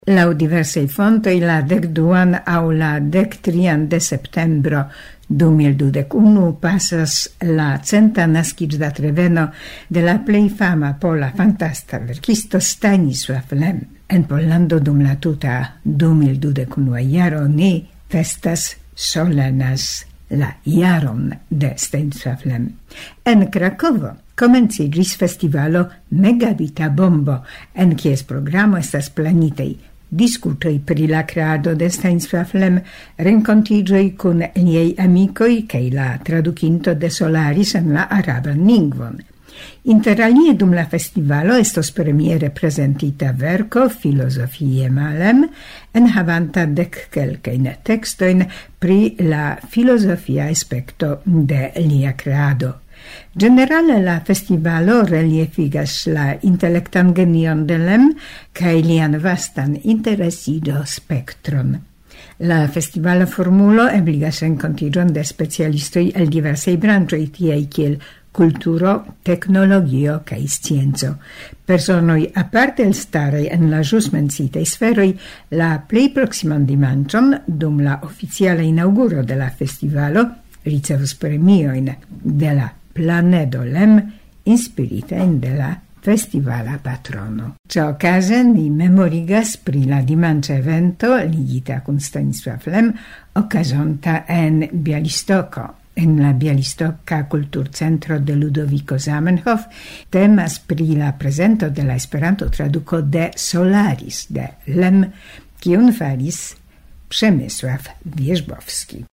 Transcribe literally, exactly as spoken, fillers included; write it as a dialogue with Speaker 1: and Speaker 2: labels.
Speaker 1: Laŭ diversaj fontoj la dekduan aŭ la dektrian de septembro du mil dudek unu pasas la centa naskiĝdatreveno de la plej fama pola fantasta verkisto Stanisław Lem. En Pollando dum la tuta du mil dudek unua jaro ni festas solenas la jaron de Stanisław Lem. En Krakovo komenciĝis festivalo Megabita Bombo, en kies programo estas planitaj diskutoj pri la kreado de Stanisław Lem, renkontiĝoj kun liaj amikoj kaj la tradukinto de Solaris en la araban lingvon. Inter alie dum la festivalo estos premiere prezentita verko Filozofie Lem, enhavanta dek kelkajn tekstojn pri la filozofia aspekto de lia kreado. Generale la festivalo reliefigas la intelektan genion de Lem kaj lian vastan interesido spektron. La festivala formulo ebligas renkontiĝon de specialistoj el diversaj branĉoj tiaj kiel kulturo, teknologio kaj scienco. Personoj aparte elstaraj en la ĵus menciitaj sferoj la plej proksiman dimanĉon dum la oficiala inaŭguro de la festivalo ricevos premiojn de la Planedo Lem, inspirita in de la festivala patrono. Ĉiuokaze ni memorigas pri la dimanĉa evento ligita kun Stanisław Lem, okazonta en Bialystoko. En la Bialystoka Kulturcentro de Ludoviko Zamenhof temas pri la prezento de la Esperanto traduko de Solaris de Lem, kiun faris Przemysław Wierzbowski.